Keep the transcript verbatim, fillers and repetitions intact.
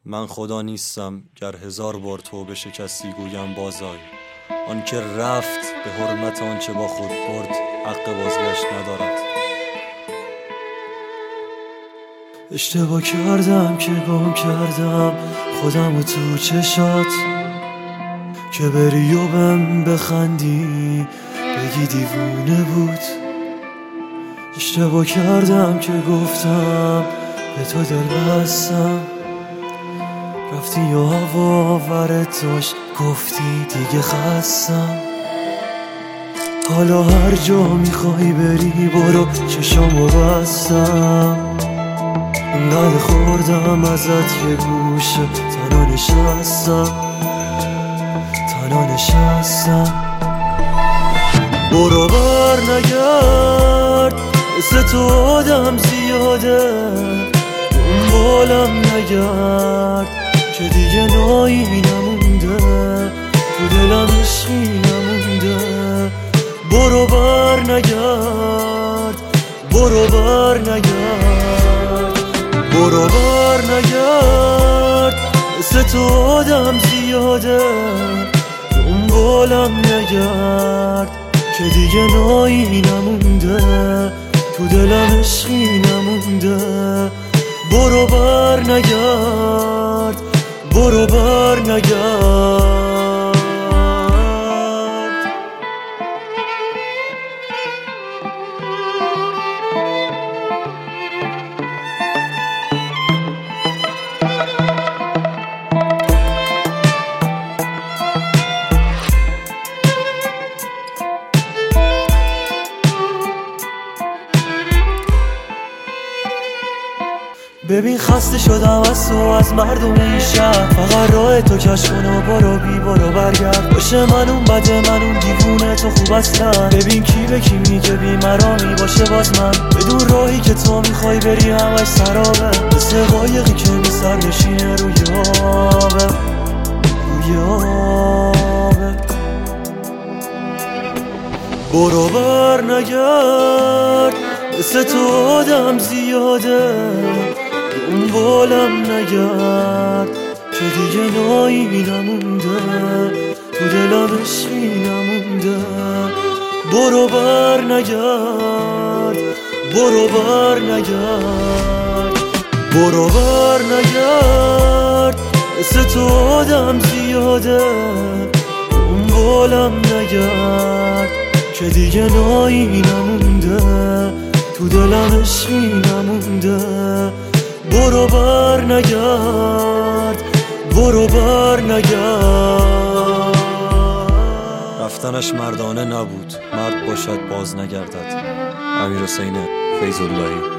من خدا نیستم گر هزار بار توبه شکستی گویم بازآی. آن که رفت به حرمت آنچه با خود برد حق بازگشت ندارد. اشتباه کردم که گم کردم خودم و تو چشات، که بری و بهم بخندی بگی دیوونه بود. اشتباه کردم که گفتم به تو دل بستم، رفتی و هوا ورت داشت گفتی دیگه خستم. حالا هر جا میخوای بری برو چشامو بستم. انقدر خوردم ازت یه گوشه تنها نشستم تنها نشستم. برو بر نگرد مثل تو آدم زیاده، دنبالم نگرد که دیگه نایی نمونده، تو دلم عشقی نمونده. برو بر نگرد برو بر نگرد برو بر نگرد مثل تو آدم زیاده، دنبالم نگرد که دیگه نایی نمونده، تو دلم عشقی نمونده. برو بر نگرد برو بر نگرد. ببین خسته شدم از تو از مردم این شهر، فقط راه تو کش کن و برو بی برو برگرد. باشه من اون بده من اون دیوونه تو خوب اصلا. ببین کی به کی میگه بی مرامی باشه باز من، بدون راهی که تو میخوای بری همش سرابه، مثل قایقی که بی سر نشینه روی آبه روی آبه. برو بر نگرد مثل تو آدم زیاده، دنبالم نگرد که دیگه نایی نمونده، تو دلم عشقی نمونده. برو بر نگرد برو بر نگرد برو بر نگرد مثل تو آدم زیاده، دنبالم نگرد که دیگه نایی نمونده، تو دلم عشقی نمونده. برو بر نگرد برو بر نگرد. رفتنش مردانه نبود، مرد باشد باز نگردد. امیرحسین فیض‌اللهی.